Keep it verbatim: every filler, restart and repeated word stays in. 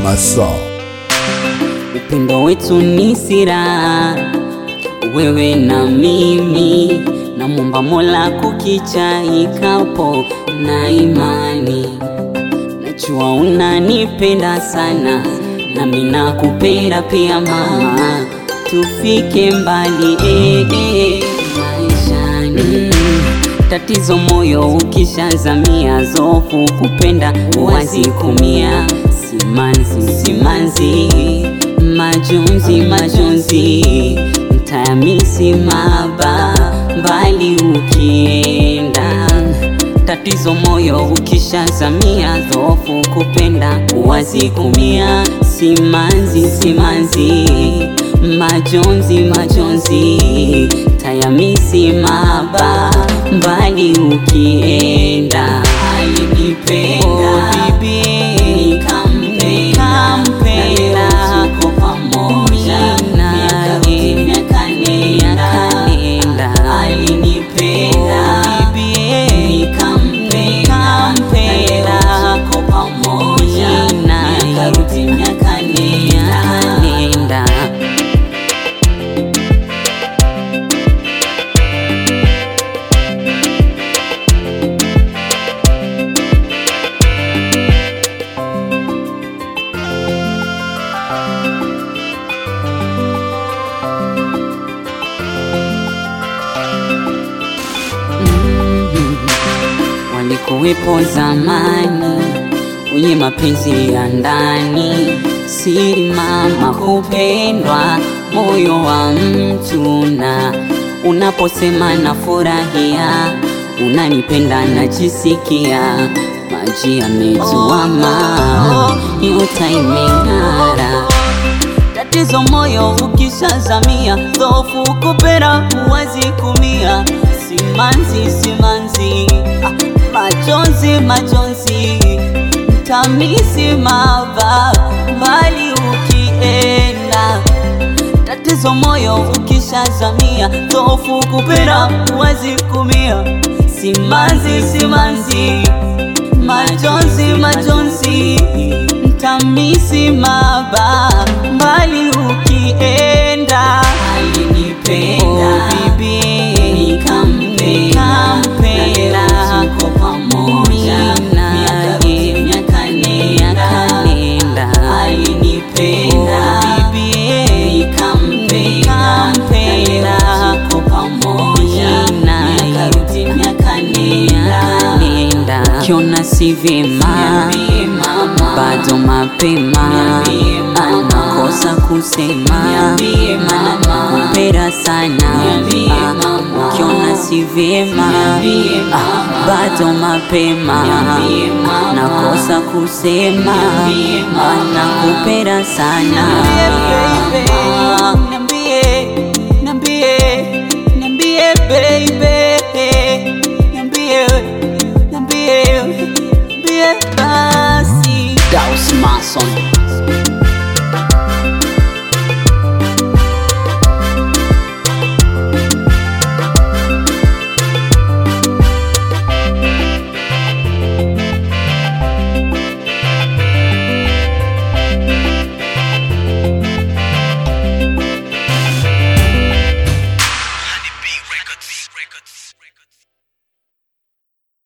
Masa. Upendo wetu ni sira, wewe na mimi, na muomba Mola kukicha ikapo na imani. Najua unanipenda sana, na mimi nakupenda pia mama, tufike mbali eh, eh, maishani. Tatizo moyo ukishazamia, zofu kupenda wazi kumia. Simanzi, simanzi, majonzi, majonzi, ntayamisi maba mbali ukienda. Tatizo moyo ukishazamia, zofu kupenda wazi kumia. Simanzi, simanzi, majonzi, majonzi, tayamisi maba mbali ukienda. Alinipenda, oh, bibi, nikampenda, na tuko pamoja naye miaka nenda. Alinipenda, oh, bibi, nikampenda, na tuko pamoja naye miaka nenda. Walikuwepo zamani wenye mapenzi ya ndani, siri mama, kupendwa moyo wa mtu, na unaposema na furahia, unanipenda najisikia, maji yametuama, nyota imeng'ara. Tatizo moyo ukishazamia, dhofu kupenda huwezi kumia. Simanzi, simanzi, ah, majonzi, majonzi, ntamisi maba mbali ukienda. Tatizo moyo ukishazamia, dhofu kupenda huwezi kumia. Simanzi, simanzi, majonzi, majonzi, ntamisi maba mbali ukienda. Alinipenda, oh, bibi, nikampenda, tuko pamoja naye miaka nenda. Alinipenda, oh, bibi, nikampenda, tuko pamoja naye miaka nenda. Ukiona si vyema, bado mapema, anakosa kusema, maana nakupenda sana. Ukiona si vyema, bado mapema, nakosa kusema, nakupenda sana. Niambie, niambie, niambie baby, niambie, niambie, niambie basi. Daus Mason. Records.